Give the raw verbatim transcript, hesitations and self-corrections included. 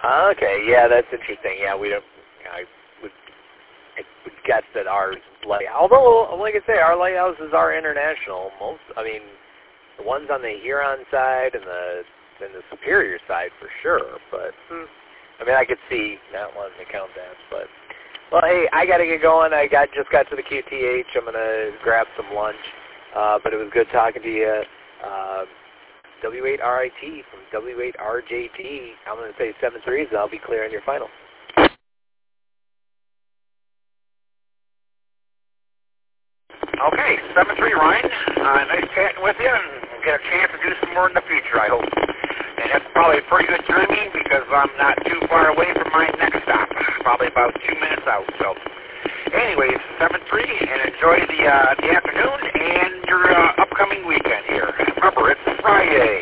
Okay, yeah, that's interesting. Yeah, we don't. I would, I would guess that ours light. Although, like I say, our lighthouses are international. Most, I mean, the ones on the Huron side and the and the Superior side for sure. But hmm, I mean, I could see not wanting to count that. But well, hey, I got to get going. I got just got to the Q T H. I'm gonna grab some lunch. Uh, but it was good talking to you. Uh, W eight R I T from W eight R J T. I'm going to say seven threes, and I'll be clear on your final. Okay, seven three, Ryan. Uh, nice chatting with you, and get a chance to do some more in the future, I hope. And that's probably pretty good timing because I'm not too far away from my next stop. Probably about two minutes out. So, anyways, seven three, and enjoy the, uh, the afternoon and your uh, upcoming weekend here. Remember, it's Friday.